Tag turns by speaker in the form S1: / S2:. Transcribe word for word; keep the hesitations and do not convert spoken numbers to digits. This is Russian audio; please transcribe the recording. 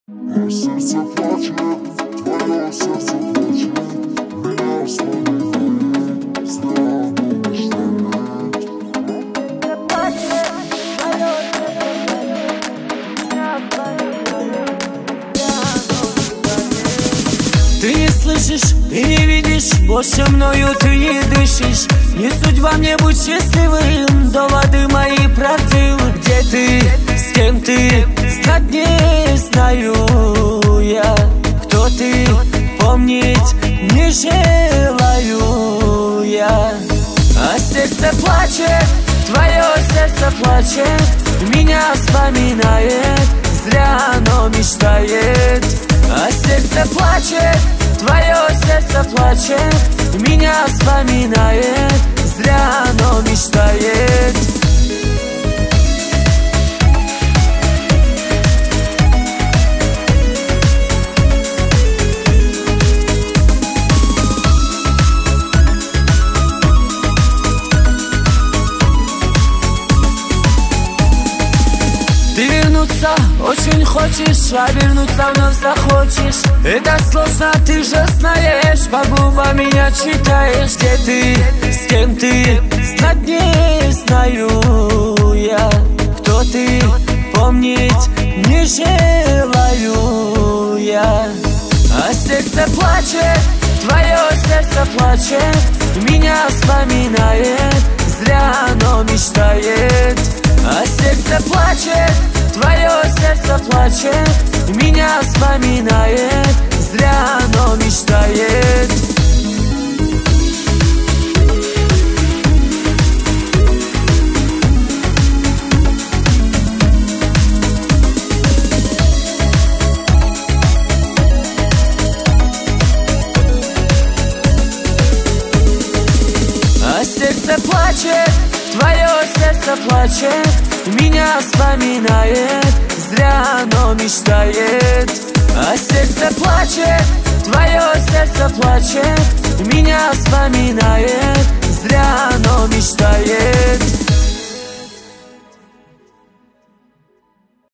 S1: Мое сердце плачет, твое сердце плачет, меня вспоминает, зря оно мечтает.
S2: Ты не слышишь и не видишь, больше мною ты не дышишь. Не судьба мне быть счастливым, доводы мои правдивы. Где ты, с кем ты, знать не знаю я. Кто ты, помнить не желаю я. А сердце плачет, твое сердце плачет, меня вспоминает, зря оно мечтает. А сердце плачет, твое сердце плачет, меня вспоминает, зря оно мечтает. Ты вернуться очень хочешь, а вернуться вновь захочешь. Это сложно, ты же знаешь, по губам меня читаешь. Где ты, с кем ты, знать не знаю я. Кто ты, помнить не желаю я. А сердце плачет, твое сердце плачет, меня вспоминает, зря оно мечтает. А сердце плачет, твое сердце плачет, меня вспоминает, зря оно мечтает. А сердце плачет, твое сердце плачет, меня вспоминает, зря оно мечтает. А сердце плачет, твое сердце плачет, меня вспоминает, зря оно мечтает.